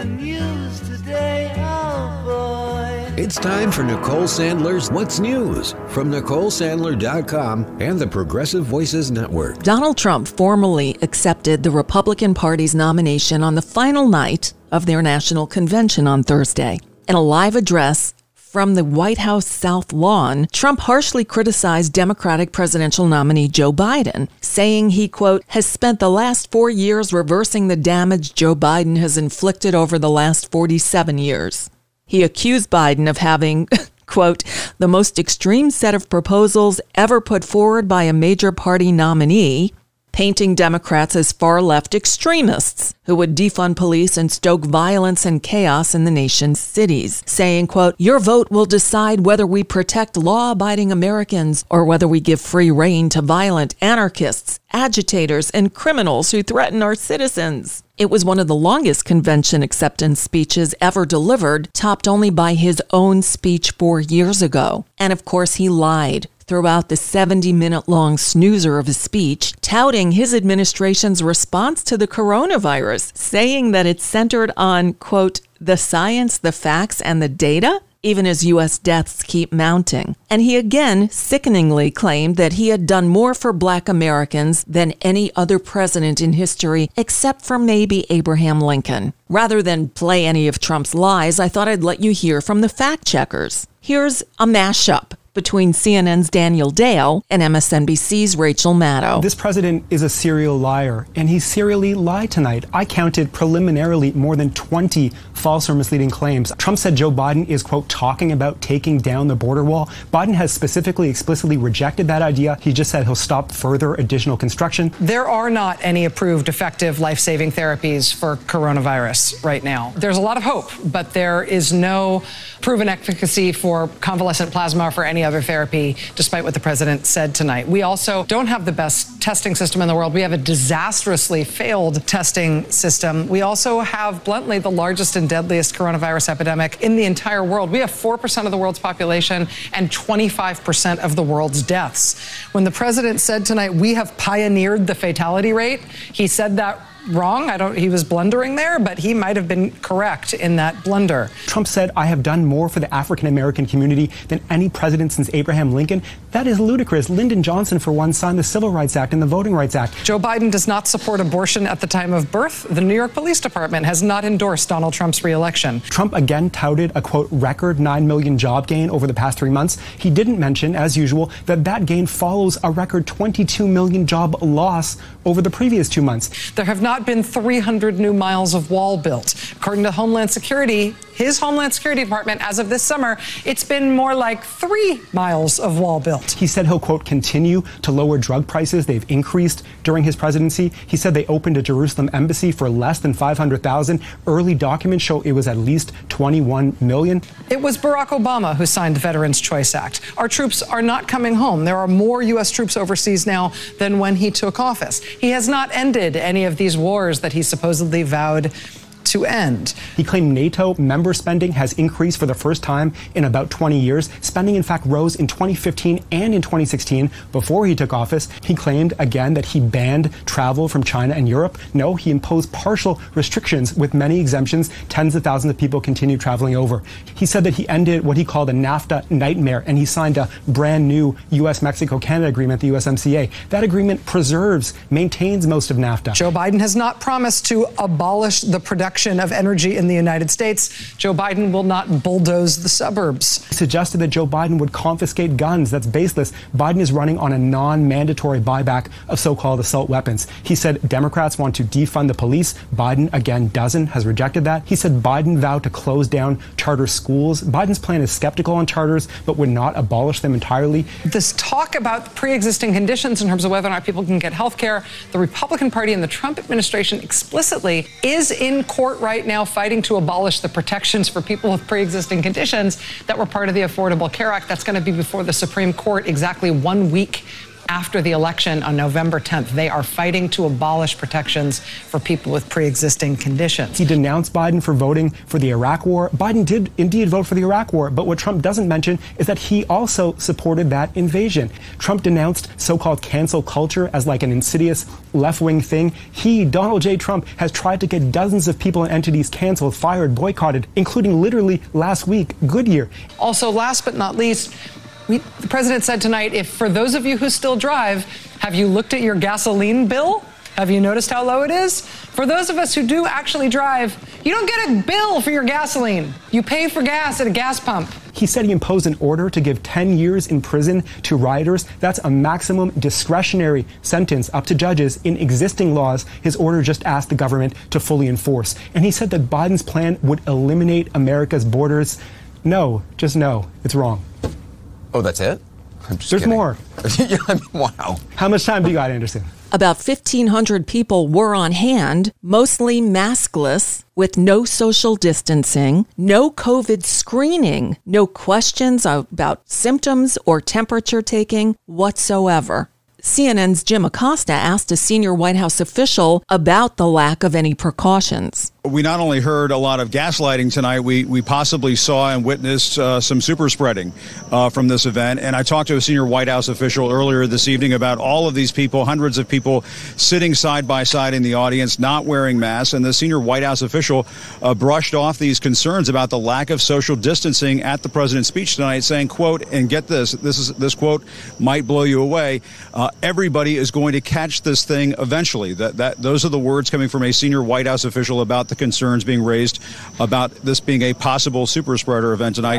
the news today, oh boy. It's time for Nicole Sandler's What's News from NicoleSandler.com and the Progressive Voices Network. Donald Trump formally accepted the Republican Party's nomination on the final night of their national convention on Thursday. In a live address from the White House South Lawn, Trump harshly criticized Democratic presidential nominee Joe Biden, saying he, quote, has spent the last 4 years reversing the damage Joe Biden has inflicted over the last 47 years. He accused Biden of having, quote, the most extreme set of proposals ever put forward by a major party nominee, painting Democrats as far-left extremists who would defund police and stoke violence and chaos in the nation's cities, saying, quote, your vote will decide whether we protect law-abiding Americans or whether we give free rein to violent anarchists, agitators, and criminals who threaten our citizens. It was one of the longest convention acceptance speeches ever delivered, topped only by his own speech 4 years ago. And of course, he lied throughout the 70-minute-long snoozer of his speech, touting his administration's response to the coronavirus, saying that it's centered on, quote, the science, the facts, and the data, even as U.S. deaths keep mounting. And he again sickeningly claimed that he had done more for Black Americans than any other president in history, except for maybe Abraham Lincoln. Rather than play any of Trump's lies, I thought I'd let you hear from the fact checkers. Here's a mashup between CNN's Daniel Dale and MSNBC's Rachel Maddow. This president is a serial liar, and he serially lied tonight. I counted preliminarily more than 20 false or misleading claims. Trump said Joe Biden is, quote, talking about taking down the border wall. Biden has specifically, explicitly rejected that idea. He just said he'll stop further additional construction. There are not any approved effective life-saving therapies for coronavirus right now. There's a lot of hope, but there is no proven efficacy for convalescent plasma or for any other therapy, despite what the president said tonight. We also don't have the best testing system in the world. We have a disastrously failed testing system. We also have, bluntly, the largest and deadliest coronavirus epidemic in the entire world. We have 4% of the world's population and 25% of the world's deaths. When the president said tonight, we have pioneered the fatality rate, he said that wrong. He was blundering there, but he might have been correct in that blunder. Trump said, I have done more for the African-American community than any president since Abraham Lincoln. That is ludicrous. Lyndon Johnson, for one, signed the Civil Rights Act and the Voting Rights Act. Joe Biden does not support abortion at the time of birth. The New York Police Department has not endorsed Donald Trump's reelection. Trump again touted a, quote, record 9 million job gain over the past 3 months. He didn't mention, as usual, that gain follows a record 22 million job loss over the previous 2 months. There have not been 300 new miles of wall built. According to Homeland Security, his Homeland Security Department, as of this summer, it's been more like 3 miles of wall built. He said he'll, quote, continue to lower drug prices. They've increased during his presidency. He said they opened a Jerusalem embassy for less than $500,000. Early documents show it was at least $21 million. It was Barack Obama who signed the Veterans Choice Act. Our troops are not coming home. There are more U.S. troops overseas now than when he took office. He has not ended any of these wars that he supposedly vowed to end. He claimed NATO member spending has increased for the first time in about 20 years. Spending, in fact, rose in 2015 and in 2016 before he took office. He claimed again that he banned travel from China and Europe. No, he imposed partial restrictions with many exemptions. Tens of thousands of people continue traveling over. He said that he ended what he called a NAFTA nightmare, and he signed a brand new U.S.-Mexico-Canada agreement, the USMCA. That agreement maintains most of NAFTA. Joe Biden has not promised to abolish the production of energy in the United States. Joe Biden will not bulldoze the suburbs. He suggested that Joe Biden would confiscate guns. That's baseless. Biden is running on a non-mandatory buyback of so-called assault weapons. He said Democrats want to defund the police. Biden, again, has rejected that. He said Biden vowed to close down charter schools. Biden's plan is skeptical on charters, but would not abolish them entirely. This talk about pre-existing conditions in terms of whether or not people can get health care, the Republican Party and the Trump administration explicitly is in court right now fighting to abolish the protections for people with pre-existing conditions that were part of the Affordable Care Act. That's going to be before the Supreme Court exactly 1 week after the election on November 10th. They are fighting to abolish protections for people with pre-existing conditions. He denounced Biden for voting for the Iraq war. Biden did indeed vote for the Iraq war, but what Trump doesn't mention is that he also supported that invasion. Trump denounced so-called cancel culture as like an insidious left-wing thing. He, Donald J. Trump, has tried to get dozens of people and entities canceled, fired, boycotted, including literally last week, Goodyear. Also, last but not least, the president said tonight, if for those of you who still drive, have you looked at your gasoline bill? Have you noticed how low it is? For those of us who do actually drive, you don't get a bill for your gasoline. You pay for gas at a gas pump. He said he imposed an order to give 10 years in prison to rioters. That's a maximum discretionary sentence up to judges in existing laws. His order just asked the government to fully enforce. And he said that Biden's plan would eliminate America's borders. No, just no. It's wrong. Oh, that's it? I'm just There's kidding. more. Yeah, I mean, wow. How much time do you got, Anderson? About 1,500 people were on hand, mostly maskless, with no social distancing, no COVID screening, no questions about symptoms or temperature taking whatsoever. CNN's Jim Acosta asked a senior White House official about the lack of any precautions. We not only heard a lot of gaslighting tonight, we possibly saw and witnessed some super spreading from this event. And I talked to a senior White House official earlier this evening about all of these people, hundreds of people sitting side by side in the audience, not wearing masks. And the senior White House official brushed off these concerns about the lack of social distancing at the president's speech tonight, saying, quote, and get this quote might blow you away. Everybody is going to catch this thing eventually. Those are the words coming from a senior White House official about the concerns being raised about this being a possible super spreader event tonight.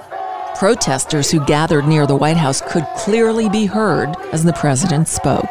Protesters who gathered near the White House could clearly be heard as the president spoke.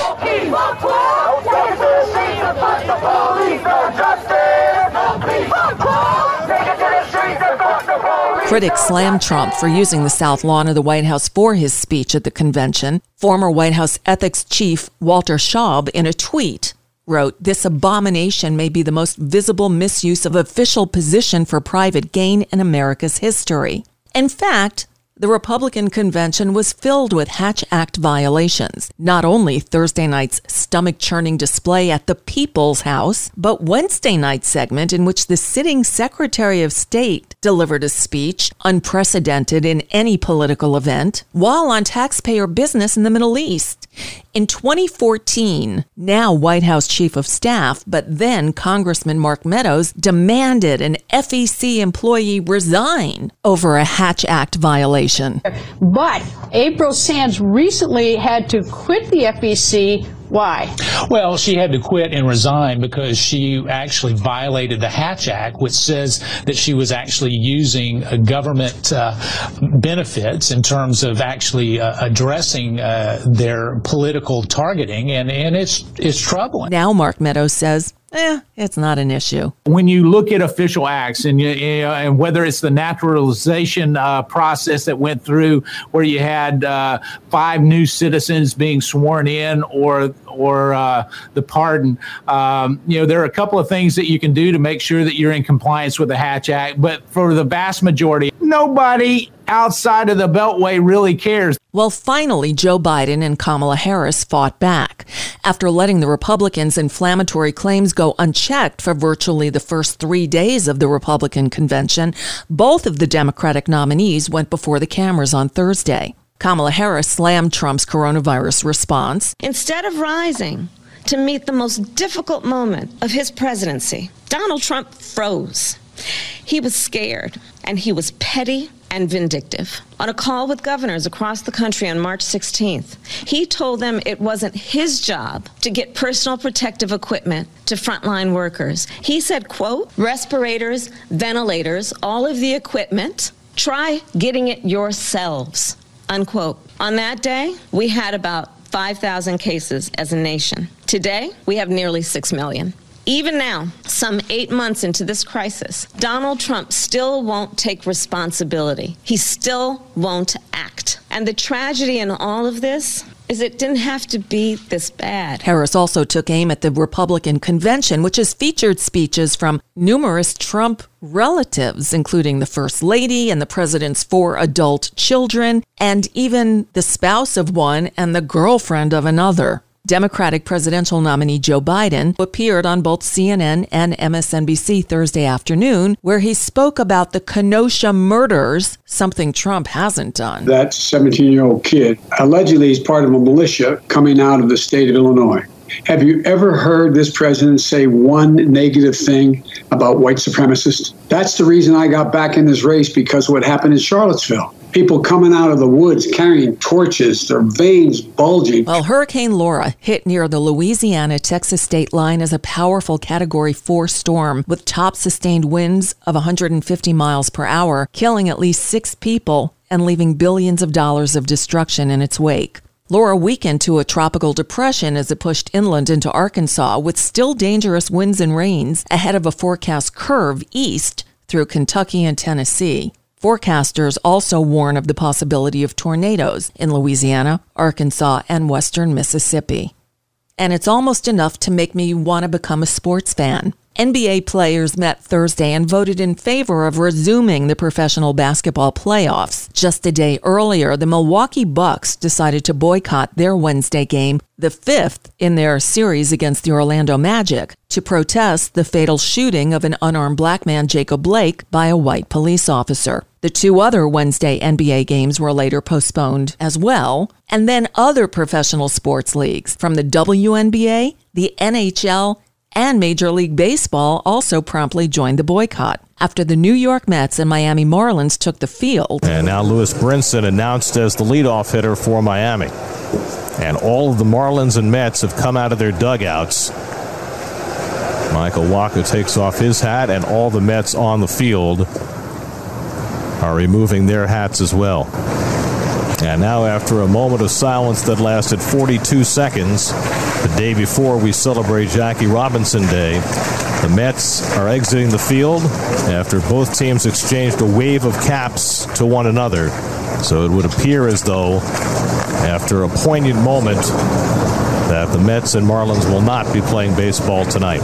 Critics slammed Trump for using the South Lawn of the White House for his speech at the convention. Former White House ethics chief Walter Shaub, in a tweet, wrote, "This abomination may be the most visible misuse of official position for private gain in America's history." In fact, the Republican convention was filled with Hatch Act violations. Not only Thursday night's stomach-churning display at the People's House, but Wednesday night's segment in which the sitting Secretary of State delivered a speech unprecedented in any political event while on taxpayer business in the Middle East. In 2014, now White House Chief of Staff, but then Congressman Mark Meadows, demanded an FEC employee resign over a Hatch Act violation. But April Sands recently had to quit the FEC. Why? Well, she had to quit and resign because she actually violated the Hatch Act, which says that she was actually using government benefits in terms of actually addressing their political targeting, and it's troubling. Now Mark Meadows says, it's not an issue. When you look at official acts and whether it's the naturalization process that went through where you had 5 new citizens being sworn in or the pardon, there are a couple of things that you can do to make sure that you're in compliance with the Hatch Act. But for the vast majority, nobody outside of the Beltway really cares. Well, finally, Joe Biden and Kamala Harris fought back. After letting the Republicans' inflammatory claims go unchecked for virtually the first 3 days of the Republican convention, both of the Democratic nominees went before the cameras on Thursday. Kamala Harris slammed Trump's coronavirus response. Instead of rising to meet the most difficult moment of his presidency, Donald Trump froze. He was scared, and he was petty and vindictive. On a call with governors across the country on March 16th, he told them it wasn't his job to get personal protective equipment to frontline workers. He said, quote, respirators, ventilators, all of the equipment, try getting it yourselves, unquote. On that day, we had about 5,000 cases as a nation. Today, we have nearly 6 million. Even now, some 8 months into this crisis, Donald Trump still won't take responsibility. He still won't act. And the tragedy in all of this is it didn't have to be this bad. Harris also took aim at the Republican convention, which has featured speeches from numerous Trump relatives, including the First Lady and the president's 4 adult children, and even the spouse of one and the girlfriend of another. Democratic presidential nominee Joe Biden appeared on both CNN and MSNBC Thursday afternoon, where he spoke about the Kenosha murders, something Trump hasn't done. That 17-year-old kid allegedly is part of a militia coming out of the state of Illinois. Have you ever heard this president say one negative thing about white supremacists? That's the reason I got back in this race, because of what happened in Charlottesville. People coming out of the woods carrying torches, their veins bulging. Well, Hurricane Laura hit near the Louisiana-Texas state line as a powerful Category 4 storm with top sustained winds of 150 miles per hour, killing at least 6 people and leaving billions of dollars of destruction in its wake. Laura weakened to a tropical depression as it pushed inland into Arkansas with still dangerous winds and rains ahead of a forecast curve east through Kentucky and Tennessee. Forecasters also warn of the possibility of tornadoes in Louisiana, Arkansas, and western Mississippi. And it's almost enough to make me want to become a sports fan. NBA players met Thursday and voted in favor of resuming the professional basketball playoffs. Just a day earlier, the Milwaukee Bucks decided to boycott their Wednesday game, the 5th in their series against the Orlando Magic, to protest the fatal shooting of an unarmed black man, Jacob Blake, by a white police officer. The 2 other Wednesday NBA games were later postponed as well. And then other professional sports leagues from the WNBA, the NHL, and Major League Baseball also promptly joined the boycott after the New York Mets and Miami Marlins took the field. And now Lewis Brinson announced as the leadoff hitter for Miami. And all of the Marlins and Mets have come out of their dugouts. Michael Wacha takes off his hat, and all the Mets on the field are removing their hats as well. And now, after a moment of silence that lasted 42 seconds, the day before we celebrate Jackie Robinson Day, the Mets are exiting the field after both teams exchanged a wave of caps to one another. So it would appear as though, after a poignant moment, that the Mets and Marlins will not be playing baseball tonight.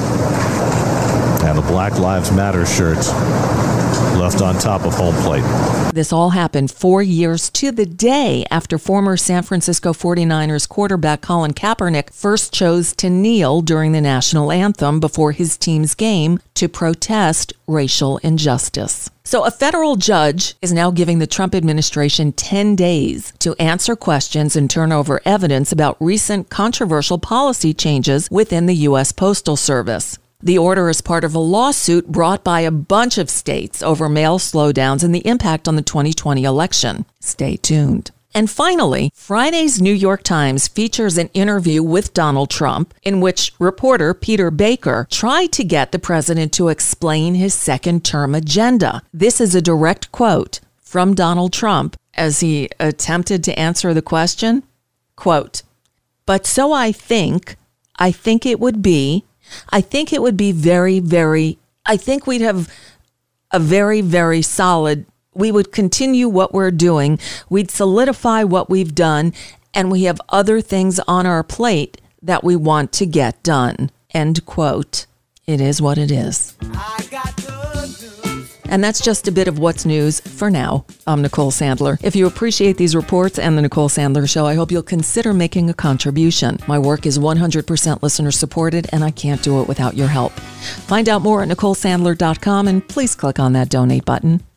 And the Black Lives Matter shirt left on top of home plate. This all happened 4 years to the day after former San Francisco 49ers quarterback Colin Kaepernick first chose to kneel during the national anthem before his team's game to protest racial injustice. So a federal judge is now giving the Trump administration 10 days to answer questions and turn over evidence about recent controversial policy changes within the U.S. Postal Service. The order is part of a lawsuit brought by a bunch of states over mail slowdowns and the impact on the 2020 election. Stay tuned. And finally, Friday's New York Times features an interview with Donald Trump in which reporter Peter Baker tried to get the president to explain his second-term agenda. This is a direct quote from Donald Trump as he attempted to answer the question. Quote, "But so I think it would be I think we'd have a very, very solid, we would continue what we're doing. We'd solidify what we've done, and we have other things on our plate that we want to get done." End quote. It is what it is. And that's just a bit of what's news for now. I'm Nicole Sandler. If you appreciate these reports and the Nicole Sandler Show, I hope you'll consider making a contribution. My work is 100% listener supported, and I can't do it without your help. Find out more at NicoleSandler.com, and please click on that donate button.